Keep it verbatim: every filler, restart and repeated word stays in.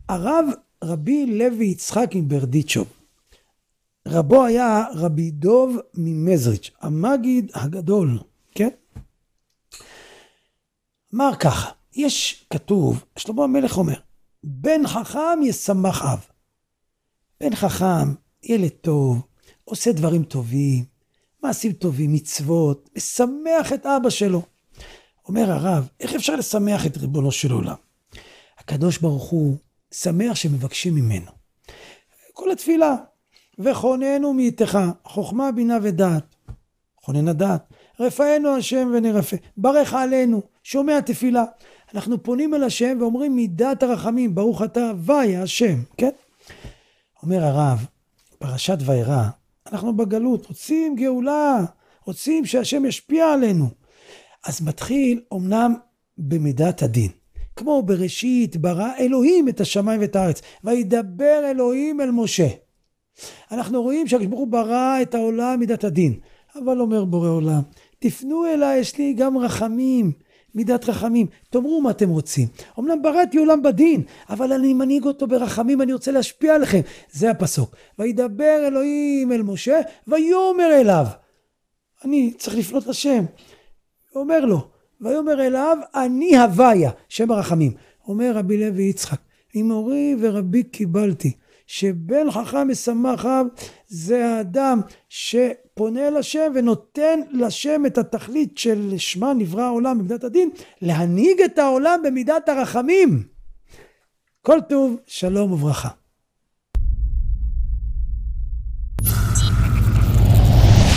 הרב רבי לוי יצחק מברדיצ'וב, רבו היה רבי דוב ממזריץ', המגיד הגדול, כן? אמר ככה, יש כתוב, שלמה המלך אומר, בן חכם ישמח אב. בן חכם, ילד טוב, עושה דברים טובים, מעשים טובים, מצוות, משמח את אבא שלו. אומר הרב, איך אפשר לשמח את ריבונו של עולם? הקדוש ברוך הוא שמח שמבקשים ממנו. כל התפילה, וכוננו מאיתך, חוכמה, בינה ודעת. כונן הדעת. רפאנו השם ונרפא. ברך עלינו, שומע תפילה. אנחנו פונים אל השם ואומרים מידת הרחמים, ברוך אתה ויה השם, כן? אומר הרב, פרשת וירא, אנחנו בגלות, רוצים גאולה, רוצים שהשם ישפיע עלינו. אז מתחיל אומנם במידת הדין. כמו בראשית ברא אלוהים את השמיים ואת הארץ, וידבר אלוהים אל משה. אנחנו רואים שהקדוש ברוך הוא ברא את העולם מידת הדין. אבל אומר בורא עולם, תפנו אליי, יש לי גם רחמים, מידת רחמים. תאמרו מה אתם רוצים. אמנם בראתי עולם בדין, אבל אני מנהיג אותו ברחמים, אני רוצה להשפיע עליכם. זה הפסוק. וידבר אלוהים אל משה, ויאמר אליו. אני צריך לפנות לשם. אומר לו, ויאמר אליו, אני הוויה, שם הרחמים. אומר רבי לוי יצחק, ממורי ורבי קיבלתי, שבן חכם משמח אב, זה האדם שפונה לשם ונותן לשם את התכלית של שמה נברא העולם במידת הדין, להנהיג את העולם במידת הרחמים. כל טוב, שלום וברכה.